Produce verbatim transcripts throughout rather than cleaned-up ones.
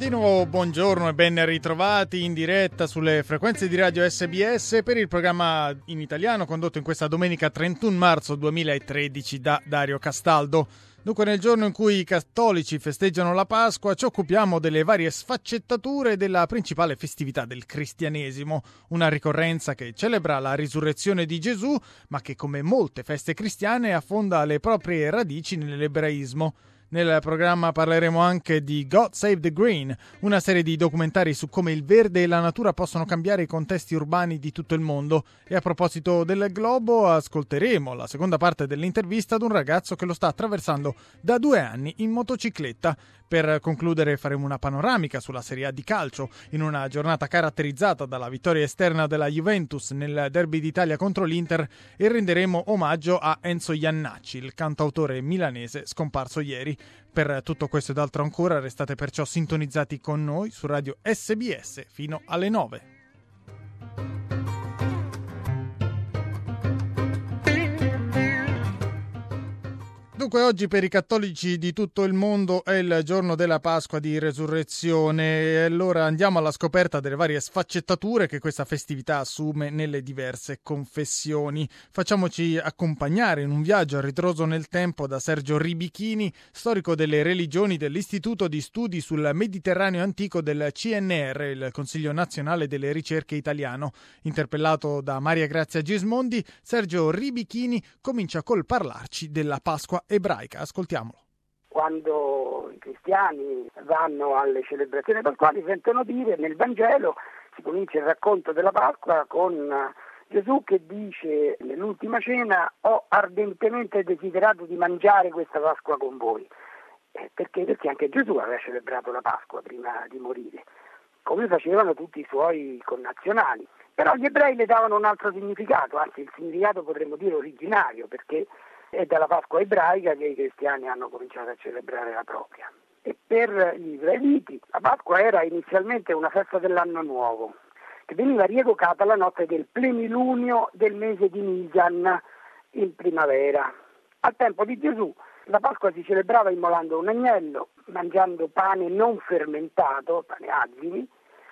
Di nuovo buongiorno e ben ritrovati in diretta sulle frequenze di radio S B S per il programma in italiano condotto in questa domenica trentuno marzo duemilatredici da Dario Castaldo. Dunque, nel giorno in cui i cattolici festeggiano la Pasqua, ci occupiamo delle varie sfaccettature della principale festività del cristianesimo, una ricorrenza che celebra la risurrezione di Gesù, ma che come molte feste cristiane affonda le proprie radici nell'ebraismo. Nel programma parleremo anche di God Save the Green, una serie di documentari su come il verde e la natura possono cambiare i contesti urbani di tutto il mondo. E a proposito del globo, ascolteremo la seconda parte dell'intervista ad un ragazzo che lo sta attraversando da due anni in motocicletta. Per concludere faremo una panoramica sulla Serie A di calcio, in una giornata caratterizzata dalla vittoria esterna della Juventus nel derby d'Italia contro l'Inter, e renderemo omaggio a Enzo Jannacci, il cantautore milanese scomparso ieri. Per tutto questo ed altro ancora restate perciò sintonizzati con noi su radio S B S fino alle nove. Dunque, oggi per i cattolici di tutto il mondo è il giorno della Pasqua di Resurrezione e allora andiamo alla scoperta delle varie sfaccettature che questa festività assume nelle diverse confessioni. Facciamoci accompagnare in un viaggio a ritroso nel tempo da Sergio Ribichini, storico delle religioni dell'Istituto di Studi sul Mediterraneo Antico del C N R, il Consiglio Nazionale delle Ricerche Italiano. Interpellato da Maria Grazia Gismondi, Sergio Ribichini comincia col parlarci della Pasqua ebraica. Ascoltiamolo. Quando i cristiani vanno alle celebrazioni pasquali sentono dire nel Vangelo, si comincia il racconto della Pasqua con Gesù che dice nell'ultima cena: ho ardentemente desiderato di mangiare questa Pasqua con voi. Eh, perché? Perché anche Gesù aveva celebrato la Pasqua prima di morire, come facevano tutti i suoi connazionali. Però gli ebrei le davano un altro significato, anzi il significato potremmo dire originario, perché è dalla Pasqua ebraica che i cristiani hanno cominciato a celebrare la propria. E per gli israeliti la Pasqua era inizialmente una festa dell'anno nuovo, che veniva rievocata la notte del plenilunio del mese di Nisan, in primavera. Al tempo di Gesù la Pasqua si celebrava immolando un agnello, mangiando pane non fermentato, pane azimi,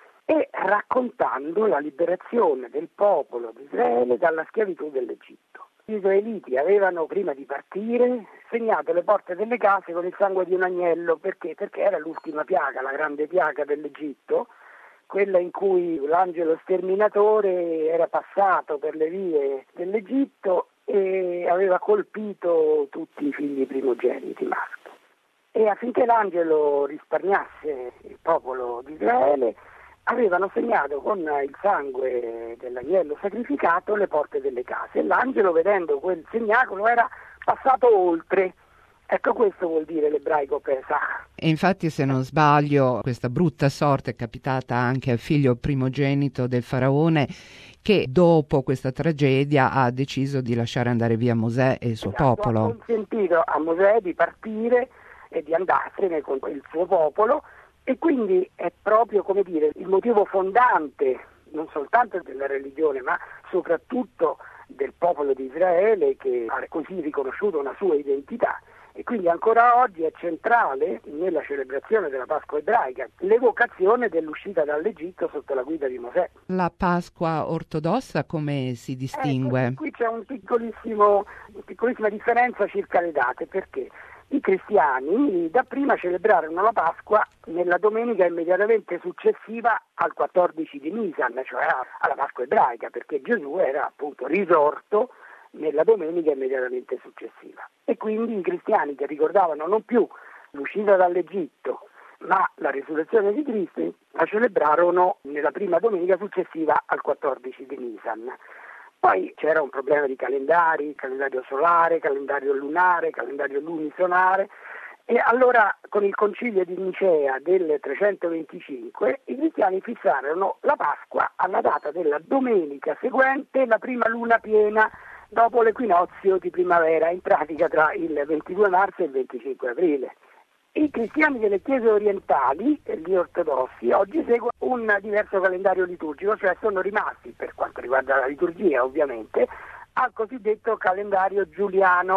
e raccontando la liberazione del popolo di Israele dalla schiavitù dell'Egitto. Gli israeliti avevano, prima di partire, segnato le porte delle case con il sangue di un agnello. Perché? Perché era l'ultima piaga, la grande piaga dell'Egitto, quella in cui l'angelo sterminatore era passato per le vie dell'Egitto e aveva colpito tutti i figli primogeniti maschi. E affinché l'angelo risparmiasse il popolo di Israele, avevano segnato con il sangue dell'agnello sacrificato le porte delle case, e l'angelo, vedendo quel segnacolo, era passato oltre. Ecco, questo vuol dire l'ebraico Pesach. E infatti, se non sbaglio, questa brutta sorte è capitata anche al figlio primogenito del faraone, che dopo questa tragedia ha deciso di lasciare andare via Mosè e il suo esatto, popolo. Ha consentito a Mosè di partire e di andarsene con il suo popolo. E quindi è proprio, come dire, il motivo fondante, non soltanto della religione, ma soprattutto del popolo di Israele, che ha così riconosciuto una sua identità. E quindi ancora oggi è centrale nella celebrazione della Pasqua ebraica l'evocazione dell'uscita dall'Egitto sotto la guida di Mosè. La Pasqua ortodossa come si distingue? Ecco, qui c'è un piccolissimo, una piccolissima differenza circa le date, perché i cristiani dapprima celebrarono la Pasqua nella domenica immediatamente successiva al quattordici di Nisan, cioè alla Pasqua ebraica, perché Gesù era appunto risorto nella domenica immediatamente successiva. E quindi i cristiani, che ricordavano non più l'uscita dall'Egitto ma la risurrezione di Cristo, la celebrarono nella prima domenica successiva al quattordici di Nisan. Poi c'era un problema di calendari, calendario solare, calendario lunare, calendario lunisonare, e allora con il concilio di Nicea del trecentoventicinque i cristiani fissarono la Pasqua alla data della domenica seguente la prima luna piena dopo l'equinozio di primavera, in pratica tra il ventidue marzo e il venticinque aprile. I cristiani delle chiese orientali, gli ortodossi, oggi seguono un diverso calendario liturgico, cioè sono rimasti, per quanto riguarda la liturgia ovviamente, al cosiddetto calendario giuliano,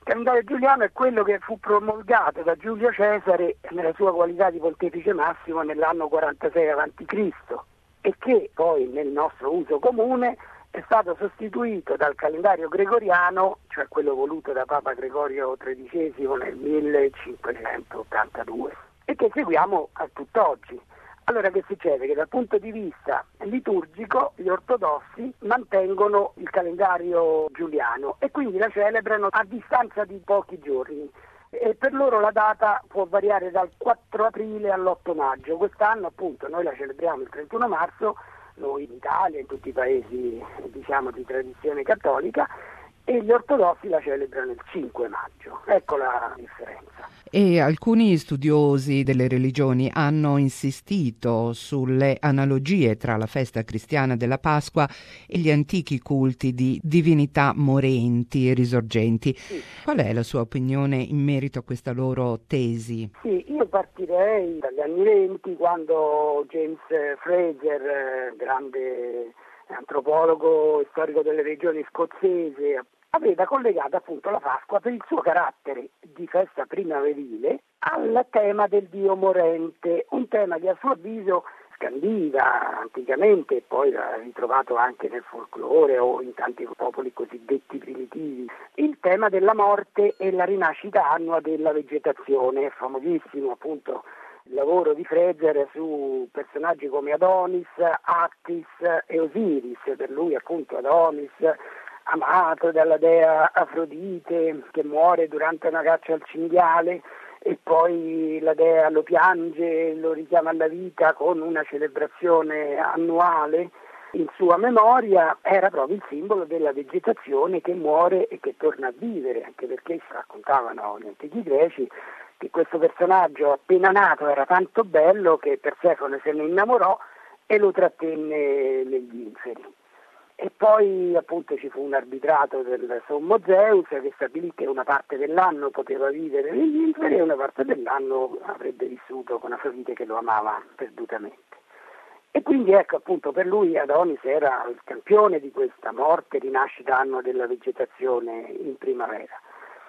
calendario giuliano è quello che fu promulgato da Giulio Cesare nella sua qualità di pontefice massimo nell'anno quarantasei avanti Cristo e che poi nel nostro uso comune è stato sostituito dal calendario gregoriano, cioè quello voluto da Papa Gregorio tredicesimo nel millecinquecentottantadue e che seguiamo a tutt'oggi. Allora che succede? Che dal punto di vista liturgico gli ortodossi mantengono il calendario giuliano e quindi la celebrano a distanza di pochi giorni e per loro la data può variare dal quattro aprile all'otto maggio. Quest'anno appunto noi la celebriamo il trentuno marzo, noi in Italia, in tutti i paesi diciamo di tradizione cattolica, e gli ortodossi la celebrano il cinque maggio. Ecco la differenza. E alcuni studiosi delle religioni hanno insistito sulle analogie tra la festa cristiana della Pasqua e gli antichi culti di divinità morenti e risorgenti. Sì. Qual è la sua opinione in merito a questa loro tesi? Sì, io partirei dagli anni venti, quando James Fraser, grande antropologo e storico delle regioni scozzese, aveva collegato appunto la Pasqua per il suo carattere di festa primaverile al tema del dio morente, un tema che a suo avviso scandiva anticamente e poi l'ha ritrovato anche nel folklore o in tanti popoli cosiddetti primitivi, il tema della morte e la rinascita annua della vegetazione. È famosissimo appunto il lavoro di Fraser su personaggi come Adonis, Attis e Osiris. Per lui appunto Adonis, amato dalla dea Afrodite, che muore durante una caccia al cinghiale e poi la dea lo piange, lo richiama alla vita con una celebrazione annuale in sua memoria, era proprio il simbolo della vegetazione che muore e che torna a vivere, anche perché si raccontavano gli antichi greci che questo personaggio appena nato era tanto bello che Persefone se ne innamorò e lo trattenne negli inferi. E poi appunto ci fu un arbitrato del sommo Zeus che stabilì che una parte dell'anno poteva vivere negli inferi e una parte dell'anno avrebbe vissuto con Afrodite che lo amava perdutamente. E quindi ecco appunto per lui Adonis era il campione di questa morte, rinascita anno della vegetazione in primavera.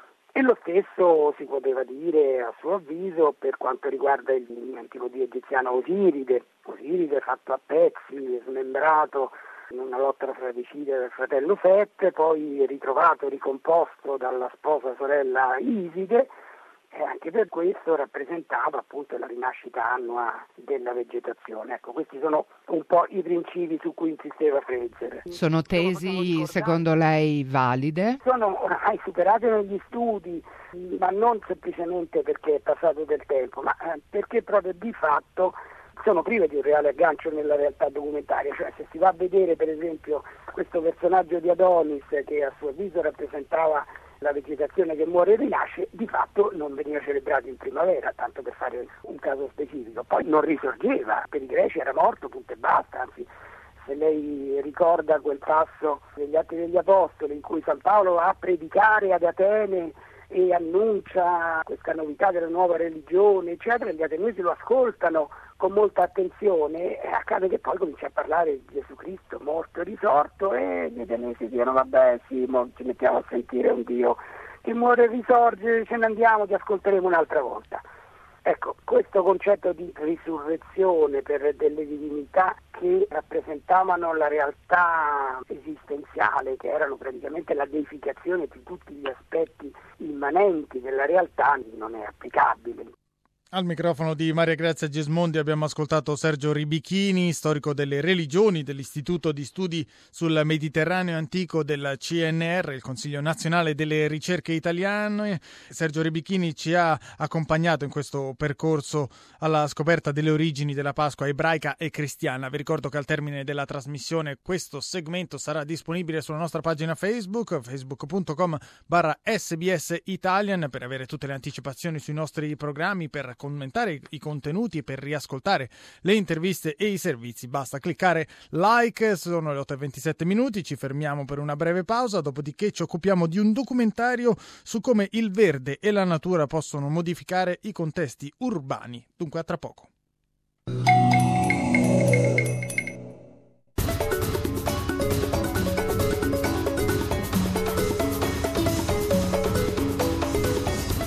E lo stesso si poteva dire a suo avviso per quanto riguarda l'antico dio egiziano Osiride, Osiride fatto a pezzi, smembrato in una lotta fratricida del fratello Set, poi ritrovato, ricomposto dalla sposa sorella Iside, e anche per questo rappresentava appunto la rinascita annua della vegetazione. Ecco, questi sono un po' i principi su cui insisteva Fraser. Sono tesi secondo lei valide? Sono ormai superate negli studi, ma non semplicemente perché è passato del tempo, ma perché proprio di fatto sono prive di un reale aggancio nella realtà documentaria. Cioè se si va a vedere per esempio questo personaggio di Adonis che a suo avviso rappresentava la vegetazione che muore e rinasce, di fatto non veniva celebrato in primavera, tanto per fare un caso specifico. Poi non risorgeva, per i greci era morto, punto e basta. Anzi, se lei ricorda quel passo degli Atti degli Apostoli in cui San Paolo va a predicare ad Atene e annuncia questa novità della nuova religione, eccetera, gli ateniesi lo ascoltano con molta attenzione e accade che poi comincia a parlare di Gesù Cristo morto e risorto e gli ateniesi dicono vabbè sì, mo ci mettiamo a sentire un Dio che muore e risorge, ce ne andiamo, ti ascolteremo un'altra volta. Ecco, questo concetto di risurrezione per delle divinità che rappresentavano la realtà esistenziale, che erano praticamente la deificazione di tutti gli aspetti immanenti della realtà, non è applicabile. Al microfono di Maria Grazia Gismondi abbiamo ascoltato Sergio Ribichini, storico delle religioni dell'Istituto di Studi sul Mediterraneo Antico del C N R, il Consiglio Nazionale delle Ricerche Italiane. Sergio Ribichini ci ha accompagnato in questo percorso alla scoperta delle origini della Pasqua ebraica e cristiana. Vi ricordo che al termine della trasmissione questo segmento sarà disponibile sulla nostra pagina Facebook, facebook punto com barra S B S Italian, per avere tutte le anticipazioni sui nostri programmi, per commentare i contenuti, per riascoltare le interviste e i servizi. Basta cliccare like. Sono le otto e ventisette minuti, ci fermiamo per una breve pausa, dopodiché ci occupiamo di un documentario su come il verde e la natura possono modificare i contesti urbani. Dunque a tra poco.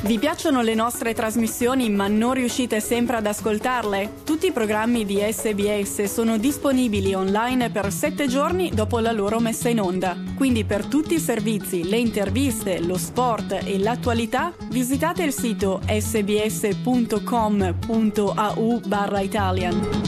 Vi piacciono le nostre trasmissioni ma non riuscite sempre ad ascoltarle? Tutti i programmi di S B S sono disponibili online per sette giorni dopo la loro messa in onda. Quindi per tutti i servizi, le interviste, lo sport e l'attualità, visitate il sito sbs.com.au barra Italian.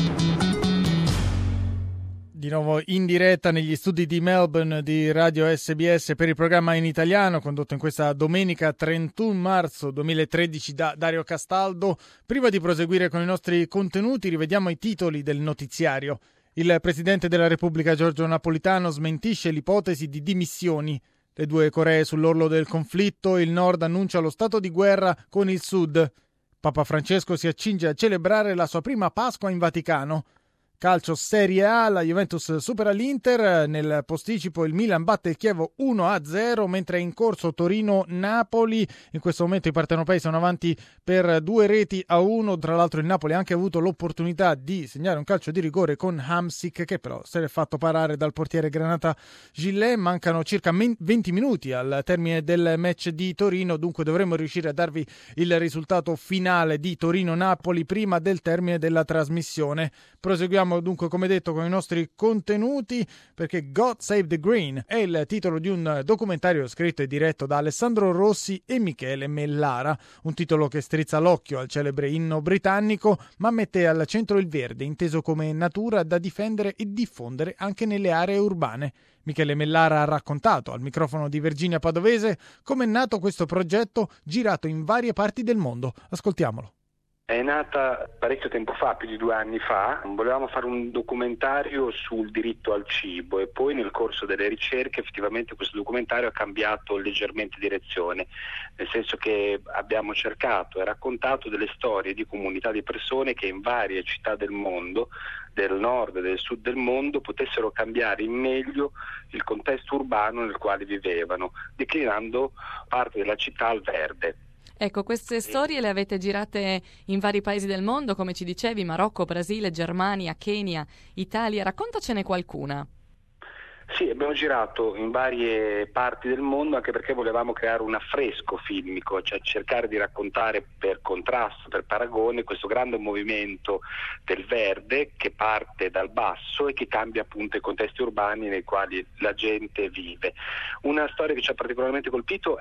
Di nuovo in diretta negli studi di Melbourne di Radio S B S per il programma in italiano, condotto in questa domenica trentuno marzo duemilatredici da Dario Castaldo. Prima di proseguire con i nostri contenuti, rivediamo i titoli del notiziario. Il Presidente della Repubblica Giorgio Napolitano smentisce l'ipotesi di dimissioni. Le due Coree sull'orlo del conflitto, il Nord annuncia lo stato di guerra con il Sud. Papa Francesco si accinge a celebrare la sua prima Pasqua in Vaticano. Calcio Serie A, la Juventus supera l'Inter, nel posticipo il Milan batte il Chievo uno a zero, mentre è in corso Torino-Napoli. In questo momento i partenopei sono avanti per due reti a uno, tra l'altro il Napoli ha anche avuto l'opportunità di segnare un calcio di rigore con Hamsik, che però se l'è fatto parare dal portiere Granata Gillet. Mancano circa venti minuti al termine del match di Torino, dunque dovremmo riuscire a darvi il risultato finale di Torino-Napoli prima del termine della trasmissione. Proseguiamo dunque, come detto, con i nostri contenuti, perché God Save the Green è il titolo di un documentario scritto e diretto da Alessandro Rossi e Michele Mellara, un titolo che strizza l'occhio al celebre inno britannico, ma mette al centro il verde, inteso come natura da difendere e diffondere anche nelle aree urbane. Michele Mellara ha raccontato al microfono di Virginia Padovese come è nato questo progetto girato in varie parti del mondo. Ascoltiamolo. È nata parecchio tempo fa, più di due anni fa. Volevamo fare un documentario sul diritto al cibo e poi nel corso delle ricerche effettivamente questo documentario ha cambiato leggermente direzione, nel senso che abbiamo cercato e raccontato delle storie di comunità di persone che in varie città del mondo, del nord e del sud del mondo, potessero cambiare in meglio il contesto urbano nel quale vivevano, declinando parte della città al verde. Ecco, queste storie le avete girate in vari paesi del mondo, come ci dicevi, Marocco, Brasile, Germania, Kenya, Italia. Raccontacene qualcuna. Sì, abbiamo girato in varie parti del mondo anche perché volevamo creare un affresco filmico, cioè cercare di raccontare per contrasto, per paragone, questo grande movimento del verde che parte dal basso e che cambia appunto i contesti urbani nei quali la gente vive. Una storia che ci ha particolarmente colpito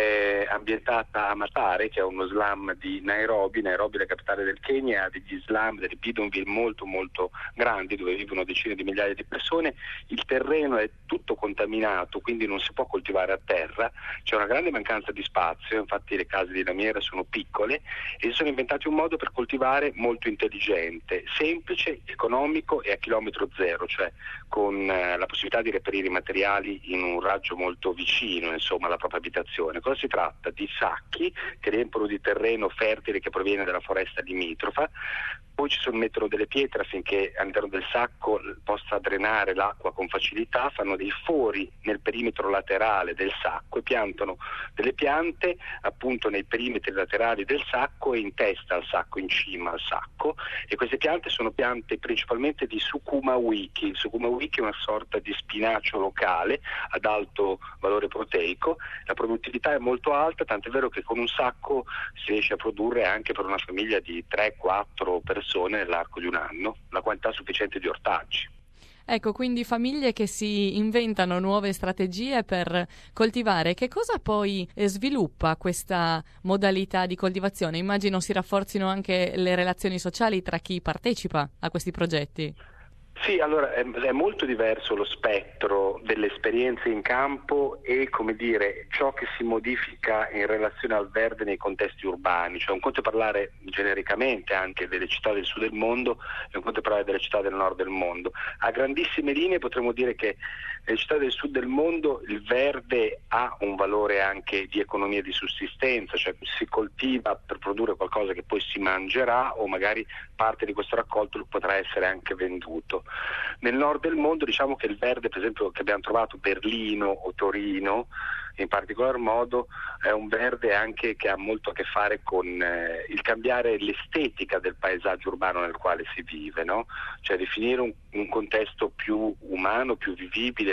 è ambientata a Matare, che è uno slum di Nairobi. Nairobi è la capitale del Kenya, ha degli slum, delle bidonville molto molto grandi dove vivono decine di migliaia di persone. Il terreno è tutto contaminato, quindi non si può coltivare a terra, c'è una grande mancanza di spazio, infatti le case di lamiera sono piccole e si sono inventati un modo per coltivare molto intelligente, semplice, economico e a chilometro zero, cioè con eh, la possibilità di reperire i materiali in un raggio molto vicino, insomma, alla propria abitazione. Cosa si tratta? Di sacchi che riempiono di terreno fertile che proviene dalla foresta limitrofa, poi ci sono, mettono delle pietre affinché all'interno del sacco possa drenare l'acqua con facilità, fanno dei fori nel perimetro laterale del sacco e piantano delle piante appunto nei perimetri laterali del sacco e in testa al sacco, in cima al sacco, e queste piante sono piante principalmente di Sukuma wiki. Il Sukuma wiki è una sorta di spinacio locale ad alto valore proteico, la produttività è molto alta, tant'è vero che con un sacco si riesce a produrre anche per una famiglia di tre quattro persone nell'arco di un anno, la quantità sufficiente di ortaggi. Ecco, quindi famiglie che si inventano nuove strategie per coltivare. Che cosa poi sviluppa questa modalità di coltivazione? Immagino si rafforzino anche le relazioni sociali tra chi partecipa a questi progetti. Sì, allora è, è molto diverso lo spettro delle esperienze in campo e, come dire, ciò che si modifica in relazione al verde nei contesti urbani. Cioè un conto è parlare genericamente anche delle città del sud del mondo e un conto è parlare delle città del nord del mondo. A grandissime linee potremmo dire che nelle città del sud del mondo il verde ha un valore anche di economia di sussistenza, cioè si coltiva per produrre qualcosa che poi si mangerà o magari parte di questo raccolto potrà essere anche venduto. Nel nord del mondo diciamo che il verde, per esempio, che abbiamo trovato Berlino o Torino in particolar modo, è un verde anche che ha molto a che fare con eh, il cambiare l'estetica del paesaggio urbano nel quale si vive, no? Cioè definire un, un contesto più umano, più vivibile,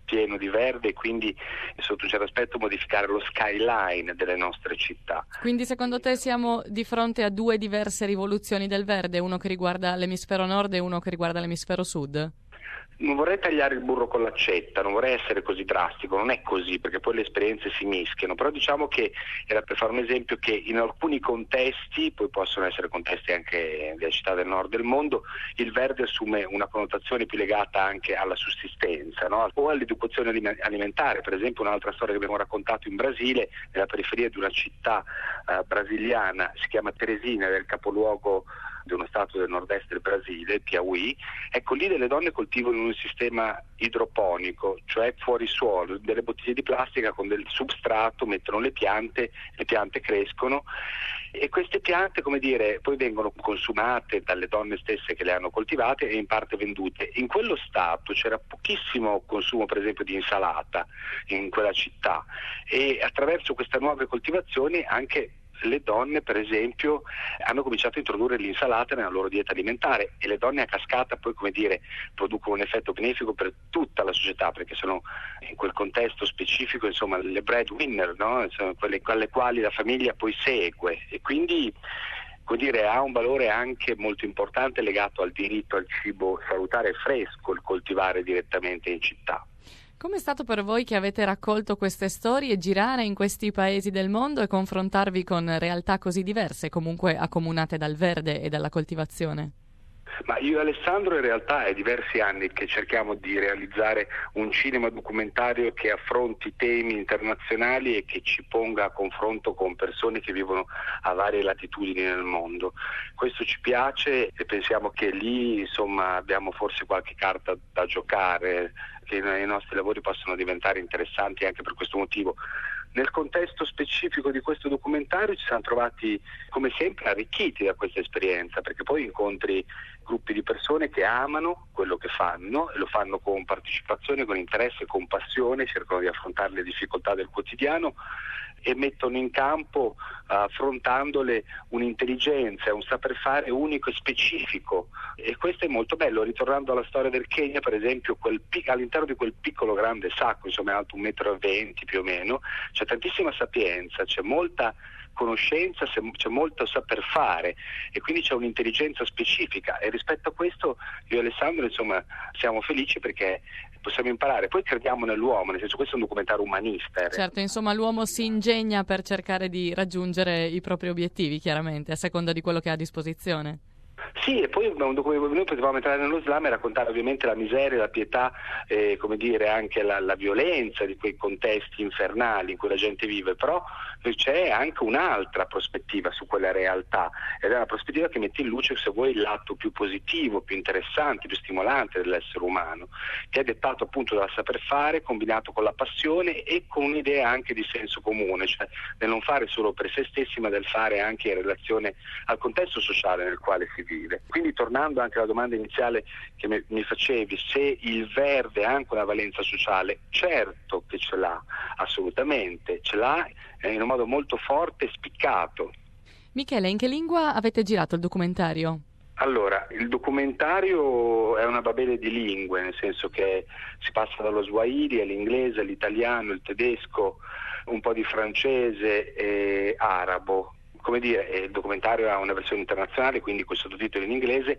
pieno di verde e quindi sotto un certo aspetto modificare lo skyline delle nostre città. Quindi secondo te siamo di fronte a due diverse rivoluzioni del verde, uno che riguarda l'emisfero nord e uno che riguarda l'emisfero sud? Non vorrei tagliare il burro con l'accetta, non vorrei essere così drastico, non è così perché poi le esperienze si mischiano, però diciamo che era per fare un esempio che in alcuni contesti, poi possono essere contesti anche delle città del nord del mondo, il verde assume una connotazione più legata anche alla sussistenza, no? O all'educazione alimentare. Per esempio un'altra storia che abbiamo raccontato in Brasile, nella periferia di una città eh, brasiliana, si chiama Teresina, del capoluogo di uno stato del nord-est del Brasile, Piauí. Ecco, lì delle donne coltivano un sistema idroponico, cioè fuori suolo, delle bottiglie di plastica con del substrato, mettono le piante, le piante crescono e queste piante, come dire, poi vengono consumate dalle donne stesse che le hanno coltivate e in parte vendute. In quello stato c'era pochissimo consumo, per esempio, di insalata in quella città e attraverso queste nuove coltivazioni anche le donne, per esempio, hanno cominciato a introdurre l'insalata nella loro dieta alimentare e le donne a cascata poi, come dire, producono un effetto benefico per tutta la società perché sono in quel contesto specifico, insomma, le breadwinner, no? Sono quelle alle quali la famiglia poi segue e quindi, come dire, ha un valore anche molto importante legato al diritto al cibo salutare e fresco, il coltivare direttamente in città. Com'è stato per voi che avete raccolto queste storie, girare in questi paesi del mondo e confrontarvi con realtà così diverse, comunque accomunate dal verde e dalla coltivazione? Ma io e Alessandro in realtà è diversi anni che cerchiamo di realizzare un cinema documentario che affronti temi internazionali e che ci ponga a confronto con persone che vivono a varie latitudini nel mondo. Questo ci piace e pensiamo che lì, insomma, abbiamo forse qualche carta da giocare, che i nostri lavori possono diventare interessanti anche per questo motivo. Nel contesto specifico di questo documentario ci siamo trovati, come sempre, arricchiti da questa esperienza, perché poi incontri gruppi di persone che amano quello che fanno e lo fanno con partecipazione, con interesse, con passione, cercano di affrontare le difficoltà del quotidiano e mettono in campo, affrontandole, un'intelligenza, un saper fare unico e specifico. E questo è molto bello. Ritornando alla storia del Kenya, per esempio, quel pic- all'interno di quel piccolo grande sacco, insomma è alto un metro e venti più o meno, c'è tantissima sapienza, c'è molta conoscenza, c'è molto saper fare e quindi c'è un'intelligenza specifica e rispetto a questo io e Alessandro, insomma, siamo felici perché possiamo imparare. Poi crediamo nell'uomo, nel senso, questo è un documentario umanista. Certo, insomma, l'uomo si ingegna per cercare di raggiungere i propri obiettivi, chiaramente, a seconda di quello che ha a disposizione. Sì, e poi un documento, noi potevamo entrare nello slam e raccontare ovviamente la miseria, la pietà, eh, come dire, anche la, la violenza di quei contesti infernali in cui la gente vive, però c'è anche un'altra prospettiva su quella realtà ed è una prospettiva che mette in luce, se vuoi, il lato più positivo, più interessante, più stimolante dell'essere umano, che è dettato appunto dal saper fare combinato con la passione e con un'idea anche di senso comune, cioè del non fare solo per se stessi ma del fare anche in relazione al contesto sociale nel quale si vive. Quindi, tornando anche alla domanda iniziale che mi facevi, se il verde ha anche una valenza sociale, certo che ce l'ha, assolutamente, ce l'ha in un modo molto forte e spiccato. Michele, in che lingua avete girato il documentario? Allora, il documentario è una babele di lingue, nel senso che si passa dallo swahili all'inglese, all'italiano, il tedesco, un po' di francese e arabo. Come dire, il documentario ha una versione internazionale, quindi con i sottotitoli in inglese,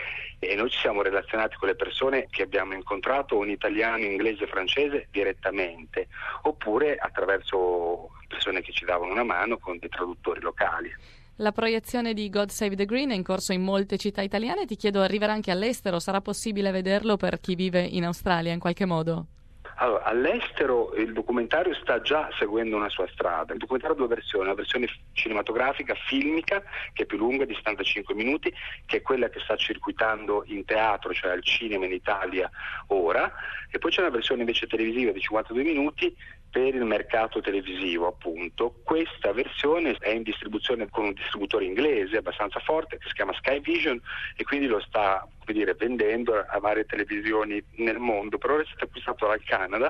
e noi ci siamo relazionati con le persone che abbiamo incontrato in italiano, inglese e francese direttamente, oppure attraverso persone che ci davano una mano con dei traduttori locali. La proiezione di God Save the Green è in corso in molte città italiane, ti chiedo, arriverà anche all'estero? Sarà possibile vederlo per chi vive in Australia in qualche modo? Allora, all'estero il documentario sta già seguendo una sua strada. Il documentario ha due versioni, una versione cinematografica, filmica, che è più lunga, di settantacinque minuti, che è quella che sta circuitando in teatro, cioè al cinema in Italia ora, e poi c'è una versione invece televisiva di cinquantadue minuti per il mercato televisivo, appunto. Questa versione è in distribuzione con un distributore inglese abbastanza forte che si chiama Sky Vision e quindi lo sta, come dire, vendendo a varie televisioni nel mondo. Per ora è stato acquistato dal Canada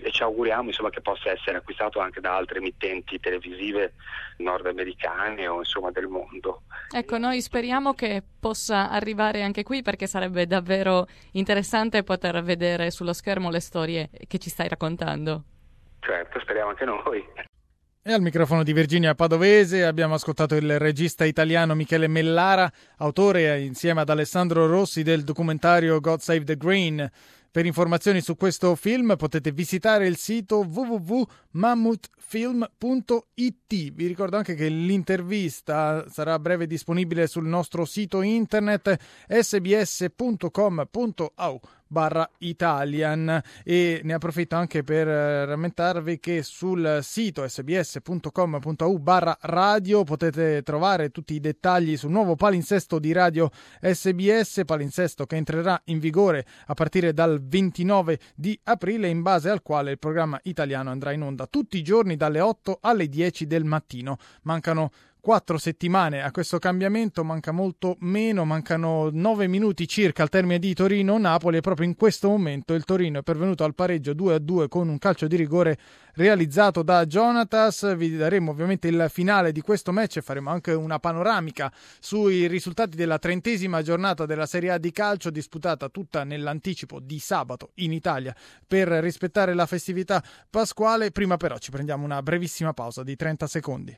e ci auguriamo insomma che possa essere acquistato anche da altre emittenti televisive nordamericane o insomma del mondo. Ecco, noi speriamo che possa arrivare anche qui, perché sarebbe davvero interessante poter vedere sullo schermo le storie che ci stai raccontando. Certo, speriamo anche noi. E al microfono di Virginia Padovese abbiamo ascoltato il regista italiano Michele Mellara, autore insieme ad Alessandro Rossi del documentario God Save the Green. Per informazioni su questo film potete visitare il sito w w w punto mammut film punto i t. Vi ricordo anche che l'intervista sarà a breve disponibile sul nostro sito internet s b s punto com punto a u barra Italian, e ne approfitto anche per rammentarvi che sul sito s b s punto com punto a u barra radio potete trovare tutti i dettagli sul nuovo palinsesto di Radio S B S, palinsesto che entrerà in vigore a partire dal ventinove di aprile, in base al quale il programma italiano andrà in onda tutti i giorni dalle otto alle dieci del mattino. Mancano quattro settimane a questo cambiamento, manca molto meno, mancano nove minuti circa al termine di Torino-Napoli, e proprio in questo momento il Torino è pervenuto al pareggio due a due con un calcio di rigore realizzato da Jonatas. Vi daremo ovviamente il finale di questo match e faremo anche una panoramica sui risultati della trentesima giornata della Serie A di calcio, disputata tutta nell'anticipo di sabato in Italia per rispettare la festività pasquale. Prima però ci prendiamo una brevissima pausa di trenta secondi.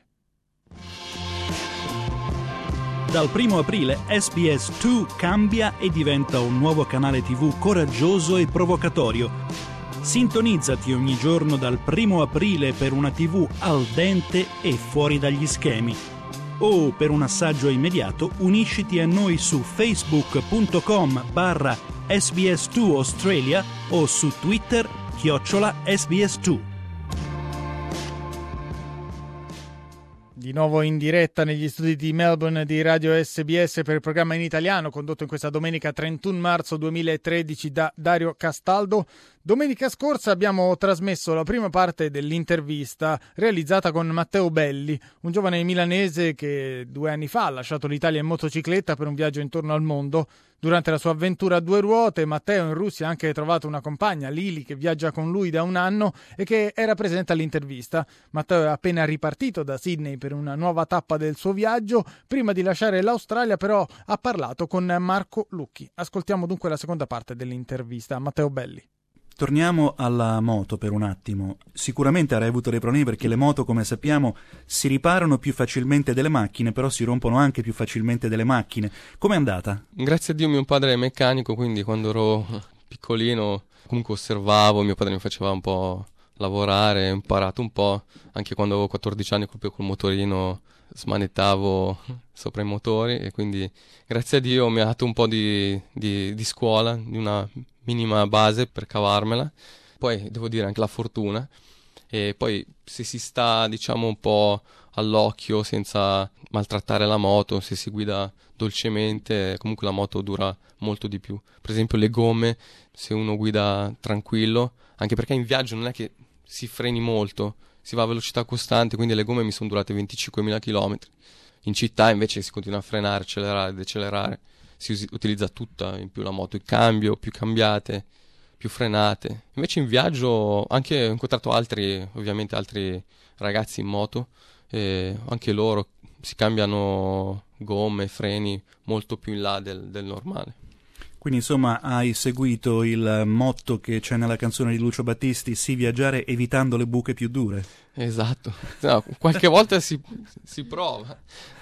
Dal primo aprile S B S due cambia e diventa un nuovo canale tivù coraggioso e provocatorio. Sintonizzati ogni giorno dal primo aprile per una tivù al dente e fuori dagli schemi. O per un assaggio immediato unisciti a noi su facebook punto com barra S B S due Australia o su Twitter chiocciola S B S due. Di nuovo in diretta negli studi di Melbourne di Radio S B S per il programma in italiano, condotto in questa domenica trentuno marzo duemilatredici da Dario Castaldo. Domenica scorsa abbiamo trasmesso la prima parte dell'intervista realizzata con Matteo Belli, un giovane milanese che due anni fa ha lasciato l'Italia in motocicletta per un viaggio intorno al mondo. Durante la sua avventura a due ruote, Matteo in Russia ha anche trovato una compagna, Lili, che viaggia con lui da un anno e che era presente all'intervista. Matteo è appena ripartito da Sydney per una nuova tappa del suo viaggio. Prima di lasciare l'Australia, però, ha parlato con Marco Lucchi. Ascoltiamo dunque la seconda parte dell'intervista a Matteo Belli. Torniamo alla moto per un attimo. Sicuramente avrai avuto dei problemi perché le moto, come sappiamo, si riparano più facilmente delle macchine, però si rompono anche più facilmente delle macchine. Com'è andata? Grazie a Dio mio padre è meccanico, quindi quando ero piccolino comunque osservavo, mio padre mi faceva un po' lavorare, ho imparato un po', anche quando avevo quattordici anni proprio col motorino smanettavo sopra i motori, e quindi grazie a Dio mi ha dato un po' di, di, di scuola, di una minima base per cavarmela. Poi devo dire anche la fortuna, e poi se si sta diciamo un po' all'occhio senza maltrattare la moto, se si guida dolcemente, comunque la moto dura molto di più. Per esempio le gomme, se uno guida tranquillo, anche perché in viaggio non è che si freni molto, si va a velocità costante, quindi le gomme mi sono durate venticinquemila chilometri. In città invece si continua a frenare, accelerare, decelerare, si us- utilizza tutta in più la moto, il cambio, più cambiate, più frenate. Invece in viaggio anche ho incontrato altri, ovviamente altri ragazzi in moto, e anche loro si cambiano gomme, freni molto più in là del, del normale. Quindi insomma hai seguito il motto che c'è nella canzone di Lucio Battisti, sì viaggiare evitando le buche più dure. Esatto, no, qualche volta si, si prova,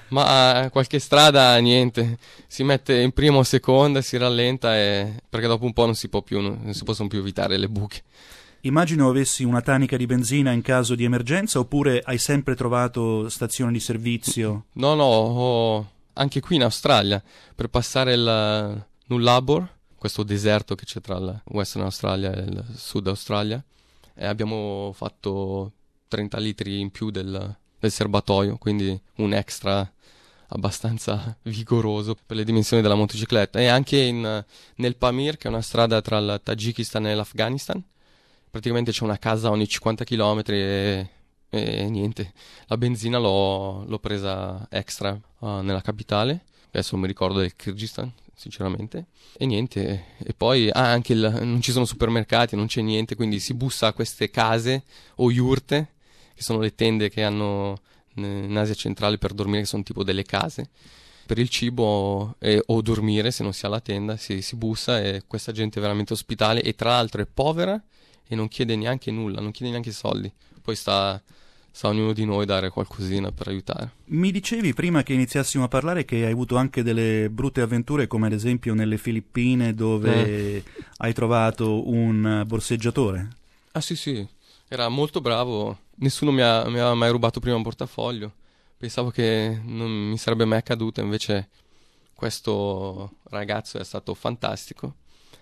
ma qualche strada niente, si mette in prima o seconda, si rallenta, e perché dopo un po' non si può più, non si possono più evitare le buche. Immagino avessi una tanica di benzina in caso di emergenza, oppure hai sempre trovato stazione di servizio? No, no, ho, anche qui in Australia, per passare il Nullarbor, questo deserto che c'è tra la Western Australia e il Sud Australia, e abbiamo fatto trenta litri in più del, del serbatoio, quindi un extra abbastanza vigoroso per le dimensioni della motocicletta. E anche in, nel Pamir, che è una strada tra il Tagikistan e l'Afghanistan, praticamente c'è una casa ogni cinquanta chilometri e, e niente, la benzina l'ho, l'ho presa extra uh, nella capitale, adesso non mi ricordo del Kyrgyzstan, sinceramente. E niente, e poi ah, anche il, non ci sono supermercati, non c'è niente, quindi si bussa a queste case o yurte, che sono le tende che hanno in Asia centrale per dormire, che sono tipo delle case. Per il cibo eh, o dormire, se non si ha la tenda, si, si bussa, e questa gente è veramente ospitale e tra l'altro è povera e non chiede neanche nulla, non chiede neanche soldi. Poi sta, sta ognuno di noi dare qualcosina per aiutare. Mi dicevi prima che iniziassimo a parlare che hai avuto anche delle brutte avventure, come ad esempio nelle Filippine, dove eh. hai trovato un borseggiatore. Ah sì sì, era molto bravo, nessuno mi, ha, mi aveva mai rubato prima un portafoglio. Pensavo che non mi sarebbe mai accaduto, invece questo ragazzo è stato fantastico,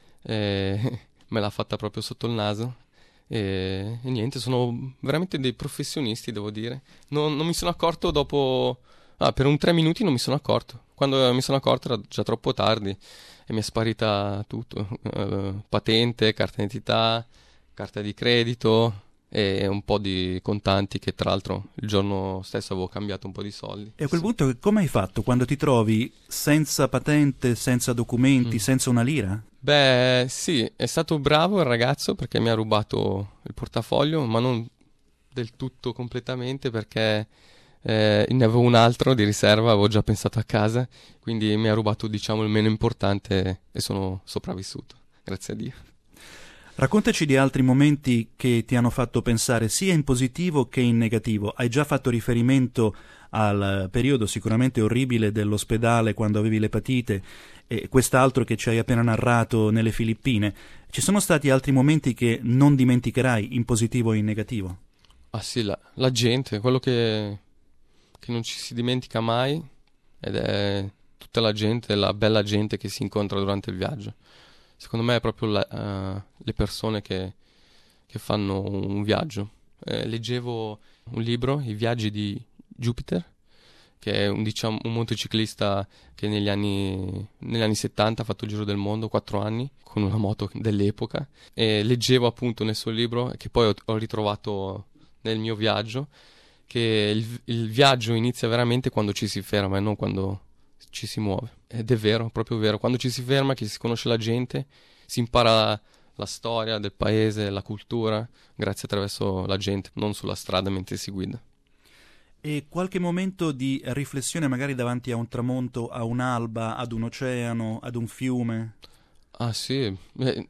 e me l'ha fatta proprio sotto il naso e, e niente, sono veramente dei professionisti, devo dire. Non, non mi sono accorto dopo, ah, per un tre minuti non mi sono accorto, quando mi sono accorto era già troppo tardi e mi è sparita tutto, uh, patente, carta d'identità, carta di credito e un po' di contanti, che tra l'altro il giorno stesso avevo cambiato un po' di soldi. E a quel sì. punto come hai fatto quando ti trovi senza patente, senza documenti, mm. senza una lira? Beh sì, è stato bravo il ragazzo perché mi ha rubato il portafoglio, ma non del tutto completamente, perché eh, ne avevo un altro di riserva, avevo già pensato a casa, quindi mi ha rubato diciamo il meno importante e sono sopravvissuto, grazie a Dio. Raccontaci di altri momenti che ti hanno fatto pensare sia in positivo che in negativo. Hai già fatto riferimento al periodo sicuramente orribile dell'ospedale quando avevi l'epatite e quest'altro che ci hai appena narrato nelle Filippine. Ci sono stati altri momenti che non dimenticherai in positivo e in negativo? Ah sì, la, la gente, quello che, che non ci si dimentica mai, ed è tutta la gente, la bella gente che si incontra durante il viaggio. Secondo me è proprio la, uh, le persone che, che fanno un viaggio. Eh, leggevo un libro, I viaggi di Jupiter, che è un, diciamo, un motociclista che negli anni, negli anni settanta ha fatto il giro del mondo, quattro anni, con una moto dell'epoca. E leggevo appunto nel suo libro, che poi ho, ho ritrovato nel mio viaggio, che il, il viaggio inizia veramente quando ci si ferma e non quando ci si muove. Ed è vero, proprio vero, quando ci si ferma, che si conosce la gente, si impara la storia del paese, la cultura, grazie attraverso la gente, non sulla strada mentre si guida. E qualche momento di riflessione magari davanti a un tramonto, a un'alba, ad un oceano, ad un fiume? Ah sì, eh,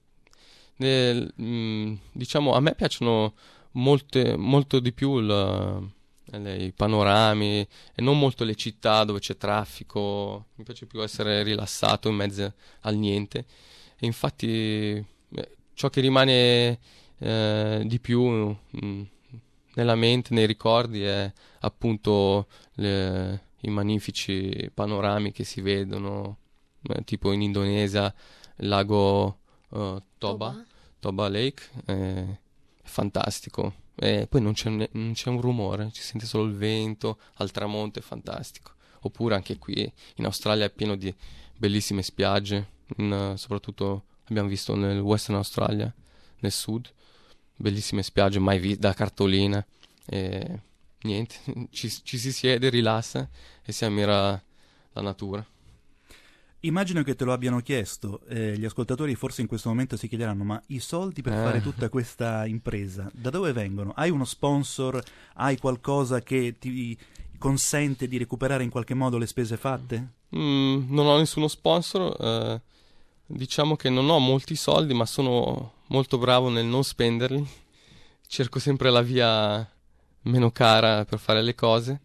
eh, mh, diciamo a me piacciono molte, molto di più la... i panorami e non molto le città dove c'è traffico. Mi piace più essere rilassato in mezzo al niente, e infatti eh, ciò che rimane eh, di più mh, nella mente, nei ricordi, è appunto le, i magnifici panorami che si vedono, eh, tipo in Indonesia il lago uh, Toba, Toba Toba Lake, eh, è fantastico. E poi non c'è, ne- non c'è un rumore, si sente solo il vento al tramonto, è fantastico. Oppure anche qui in Australia è pieno di bellissime spiagge, in, soprattutto abbiamo visto nel Western Australia, nel sud, bellissime spiagge mai viste da cartolina, e niente, ci, ci si siede, rilassa e si ammira la natura. Immagino che te lo abbiano chiesto, eh, gli ascoltatori forse in questo momento si chiederanno: ma i soldi per eh. fare tutta questa impresa, da dove vengono? Hai uno sponsor? Hai qualcosa che ti consente di recuperare in qualche modo le spese fatte? Mm, non ho nessuno sponsor, eh, diciamo che non ho molti soldi, ma sono molto bravo nel non spenderli. Cerco sempre la via meno cara per fare le cose.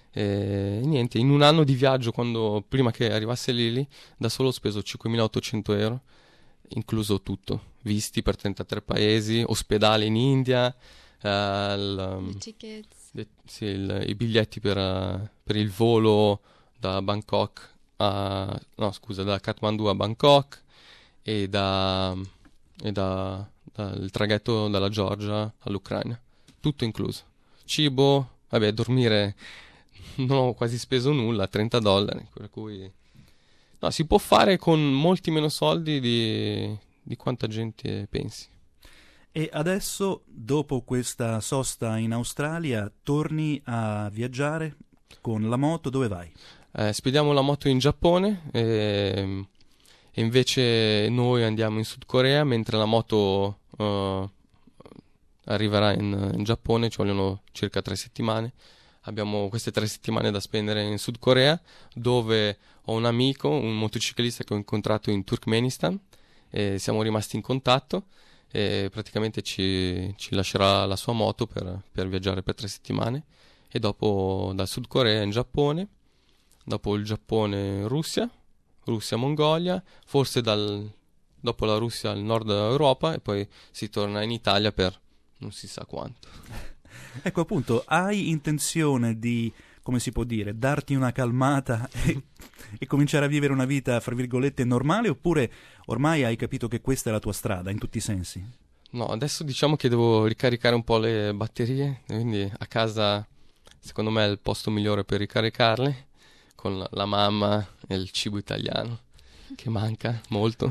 E niente, in un anno di viaggio, quando prima che arrivasse Lily, da solo ho speso cinquemilaottocento euro, incluso tutto, visti per trentatré paesi, ospedale in India, uh, il, i tickets, le, sì, il, i biglietti per, uh, per il volo da Bangkok a, no scusa, da Kathmandu a Bangkok, e da, e da, da il traghetto dalla Georgia all'Ucraina, tutto incluso, cibo, vabbè, dormire. Non ho quasi speso nulla, trenta dollari, per cui no, si può fare con molti meno soldi di, di quanta gente pensi. E adesso, dopo questa sosta in Australia, torni a viaggiare con la moto, dove vai? Eh, spediamo la moto in Giappone, e e invece noi andiamo in Sud Corea, mentre la moto uh, arriverà in, in Giappone, ci vogliono circa tre settimane. Abbiamo queste tre settimane da spendere in Sud Corea, dove ho un amico, un motociclista che ho incontrato in Turkmenistan, e siamo rimasti in contatto, e praticamente ci, ci lascerà la sua moto per, per viaggiare per tre settimane, e dopo dal Sud Corea in Giappone, dopo il Giappone Russia, Russia Mongolia, forse dal, dopo la Russia il Nord Europa, e poi si torna in Italia per non si sa quanto. Ecco, appunto, hai intenzione di, come si può dire, darti una calmata e, e cominciare a vivere una vita, fra virgolette, normale, oppure ormai hai capito che questa è la tua strada in tutti i sensi? No, adesso diciamo che devo ricaricare un po' le batterie, quindi a casa secondo me è il posto migliore per ricaricarle, con la, la mamma e il cibo italiano che manca molto,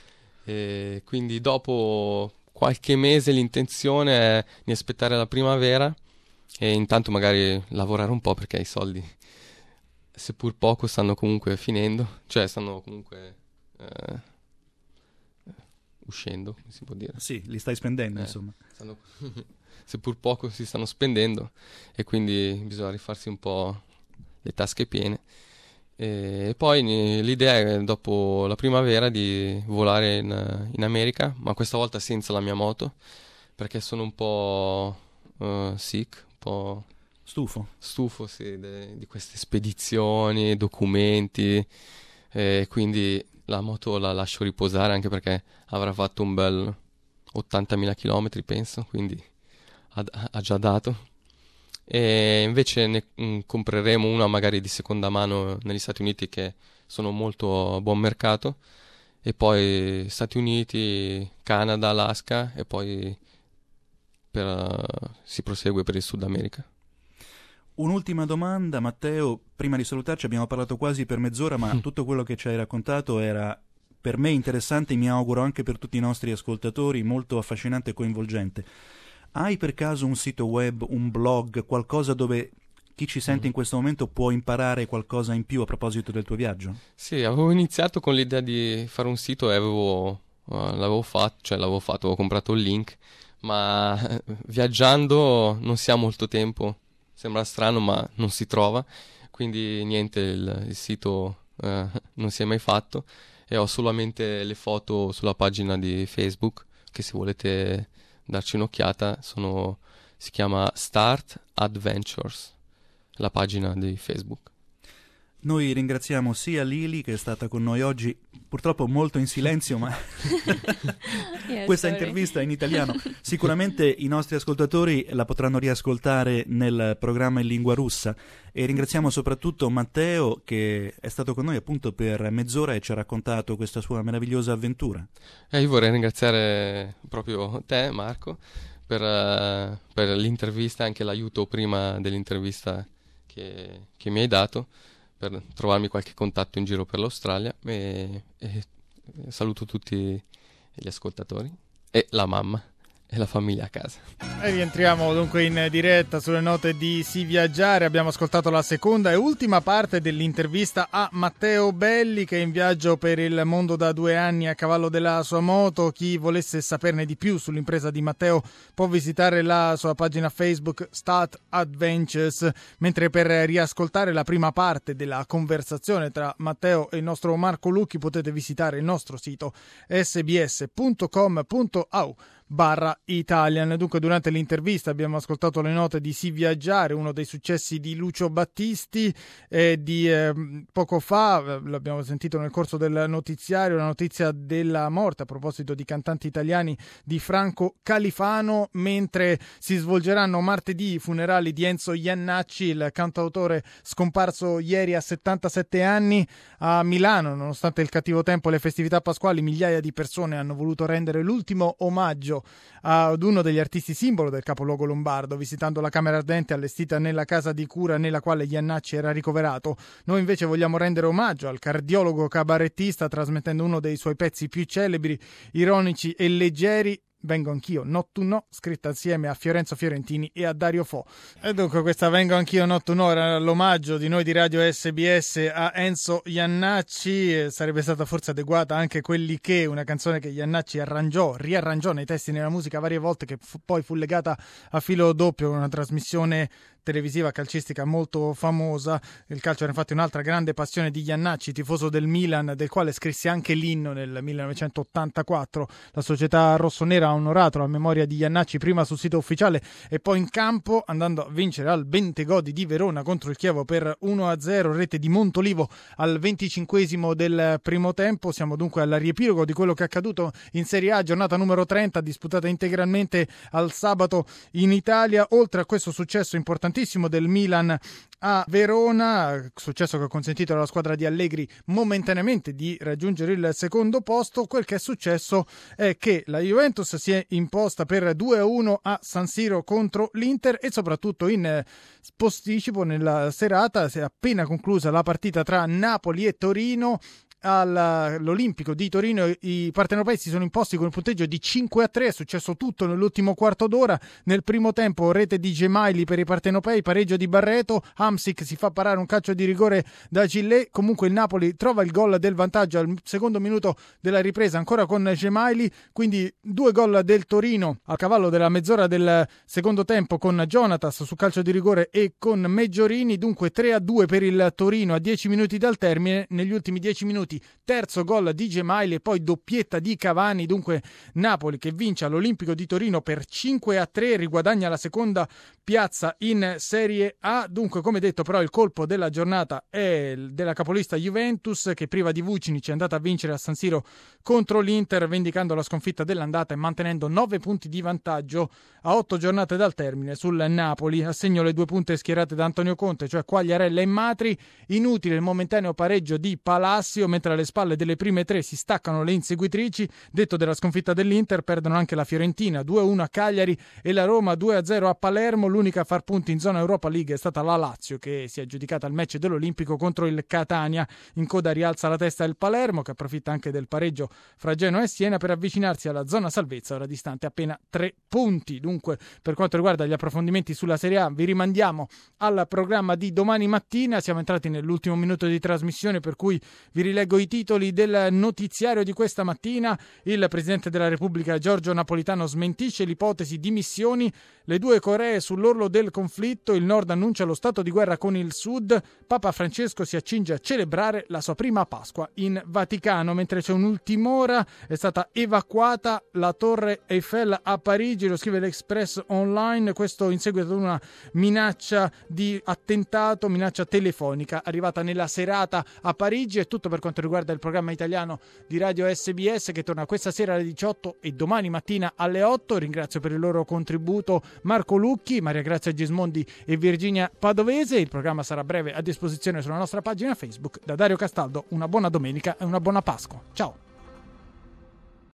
e quindi dopo qualche mese l'intenzione è di aspettare la primavera e intanto magari lavorare un po', perché i soldi, seppur poco, stanno comunque finendo, cioè stanno comunque eh, uscendo, si può dire. Sì, li stai spendendo, eh, insomma. Stanno seppur poco si stanno spendendo, e quindi bisogna rifarsi un po' le tasche piene. E poi l'idea è, dopo la primavera, di volare in, in America, ma questa volta senza la mia moto, perché sono un po' uh, sick, un po' stufo, stufo sì, de, di queste spedizioni, documenti, e quindi la moto la lascio riposare, anche perché avrà fatto un bel ottantamila chilometri, penso, quindi ha, ha già dato. E invece ne mh, compreremo una magari di seconda mano negli Stati Uniti, che sono molto a buon mercato, e poi Stati Uniti, Canada, Alaska, e poi per, uh, si prosegue per il Sud America. Un'ultima domanda, Matteo, prima di salutarci. Abbiamo parlato quasi per mezz'ora, ma tutto quello che ci hai raccontato era per me interessante, e mi auguro anche per tutti i nostri ascoltatori molto affascinante e coinvolgente. Hai per caso un sito web, un blog, qualcosa dove chi ci sente in questo momento può imparare qualcosa in più a proposito del tuo viaggio? Sì, avevo iniziato con l'idea di fare un sito e avevo, uh, l'avevo fatto, cioè l'avevo fatto, avevo comprato il link, ma viaggiando non si ha molto tempo, sembra strano ma non si trova, quindi niente, il, il sito uh, non si è mai fatto, e ho solamente le foto sulla pagina di Facebook, che se volete darci un'occhiata, sono, si chiama Start Adventures, la pagina di Facebook. Noi ringraziamo sia Lili, che è stata con noi oggi, purtroppo molto in silenzio, ma yeah, questa sorry. intervista in italiano. Sicuramente i nostri ascoltatori la potranno riascoltare nel programma in lingua russa, e ringraziamo soprattutto Matteo, che è stato con noi appunto per mezz'ora e ci ha raccontato questa sua meravigliosa avventura. Eh, io vorrei ringraziare proprio te, Marco, per, uh, per l'intervista, anche l'aiuto prima dell'intervista che, che mi hai dato, per trovarmi qualche contatto in giro per l'Australia, e, e saluto tutti gli ascoltatori e la mamma e la famiglia a casa. E rientriamo dunque in diretta sulle note di Si Viaggiare. Abbiamo ascoltato la seconda e ultima parte dell'intervista a Matteo Belli, che è in viaggio per il mondo da due anni a cavallo della sua moto. Chi volesse saperne di più sull'impresa di Matteo può visitare la sua pagina Facebook Start Adventures, mentre per riascoltare la prima parte della conversazione tra Matteo e il nostro Marco Lucchi potete visitare il nostro sito s b s punto com punto a u barra Italian. Dunque, durante l'intervista abbiamo ascoltato le note di Si Viaggiare, uno dei successi di Lucio Battisti, e di eh, poco fa, l'abbiamo sentito nel corso del notiziario, la notizia della morte, a proposito di cantanti italiani, di Franco Califano, mentre si svolgeranno martedì i funerali di Enzo Iannacci, il cantautore scomparso ieri a settantasette anni a Milano. Nonostante il cattivo tempo e le festività pasquali, migliaia di persone hanno voluto rendere l'ultimo omaggio ad uno degli artisti simbolo del capoluogo lombardo, visitando la camera ardente allestita nella casa di cura nella quale Iannacci era ricoverato. Noi invece vogliamo rendere omaggio al cardiologo cabarettista, trasmettendo uno dei suoi pezzi più celebri, ironici e leggeri, Vengo Anch'io Nottuno, scritta assieme a Fiorenzo Fiorentini e a Dario Fo. E dunque questa Vengo Anch'io Nottuno era l'omaggio di noi di Radio S B S a Enzo Jannacci. Sarebbe stata forse adeguata anche Quelli che, una canzone che Jannacci arrangiò, riarrangiò nei testi e nella musica varie volte, che fu, poi fu legata a Filo Doppio, una trasmissione televisiva calcistica molto famosa. Il calcio era infatti un'altra grande passione di Jannacci, tifoso del Milan, del quale scrisse anche l'inno nel millenovecentottantaquattro. La società rossonera ha onorato la memoria di Jannacci prima sul sito ufficiale e poi in campo, andando a vincere al Bentegodi di Verona contro il Chievo per uno a zero, rete di Montolivo al venticinquesimo del primo tempo. Siamo dunque al riepilogo di quello che è accaduto in Serie A, giornata numero trenta, disputata integralmente al sabato in Italia. Oltre a questo successo importante del Milan a Verona, successo che ha consentito alla squadra di Allegri momentaneamente di raggiungere il secondo posto, quel che è successo è che la Juventus si è imposta per due a uno a San Siro contro l'Inter, e soprattutto in posticipo nella serata si è appena conclusa la partita tra Napoli e Torino. All'Olimpico di Torino i partenopei si sono imposti con un punteggio di cinque a tre. È successo tutto nell'ultimo quarto d'ora. Nel primo tempo rete di Gemayli per i partenopei, pareggio di Barreto, Hamsik si fa parare un calcio di rigore da Gillet. Comunque il Napoli trova il gol del vantaggio al secondo minuto della ripresa, ancora con Gemayli, quindi due gol del Torino a cavallo della mezz'ora del secondo tempo con Jonatas su calcio di rigore e con Meggiorini. Dunque tre a due per il Torino a dieci minuti dal termine. Negli ultimi dieci minuti terzo gol di Gemayli e poi doppietta di Cavani. Dunque Napoli che vince all'Olimpico di Torino per cinque a tre, riguadagna la seconda piazza in Serie A. Dunque, come detto, però il colpo della giornata è della capolista Juventus, che priva di Vucinic è andata a vincere a San Siro contro l'Inter, vendicando la sconfitta dell'andata e mantenendo nove punti di vantaggio a otto giornate dal termine sul Napoli. A segno le due punte schierate da Antonio Conte, cioè Quagliarella e Matri. Inutile il momentaneo pareggio di Palacio, mentre alle spalle delle prime tre si staccano le inseguitrici. Detto della sconfitta dell'Inter, perdono anche la Fiorentina due a uno a Cagliari e la Roma due a zero a Palermo. L'unica a far punti in zona Europa League è stata la Lazio, che si è aggiudicata il match dell'Olimpico contro il Catania. In coda rialza la testa il Palermo, che approfitta anche del pareggio fra Genoa e Siena per avvicinarsi alla zona salvezza, ora distante appena tre punti. Dunque, per quanto riguarda gli approfondimenti sulla Serie A, vi rimandiamo al programma di domani mattina. Siamo entrati nell'ultimo minuto di trasmissione, per cui vi rileggo i titoli del notiziario di questa mattina. Il Presidente della Repubblica Giorgio Napolitano smentisce l'ipotesi di missioni. Le due Coree sull'orlo del conflitto. Il Nord annuncia lo stato di guerra con il Sud. Papa Francesco si accinge a celebrare la sua prima Pasqua in Vaticano. Mentre c'è un'ultim'ora, è stata evacuata la Torre Eiffel a Parigi, lo scrive l'Express Online. Questo in seguito ad una minaccia di attentato, minaccia telefonica arrivata nella serata a Parigi. È tutto per quanto riguarda il programma italiano di Radio S B S, che torna questa sera alle diciotto e domani mattina alle otto. Ringrazio per il loro contributo Marco Lucchi, Maria Grazia Gismondi e Virginia Padovese. Il programma sarà a breve a disposizione sulla nostra pagina Facebook. Da Dario Castaldo una buona domenica e una buona Pasqua. Ciao!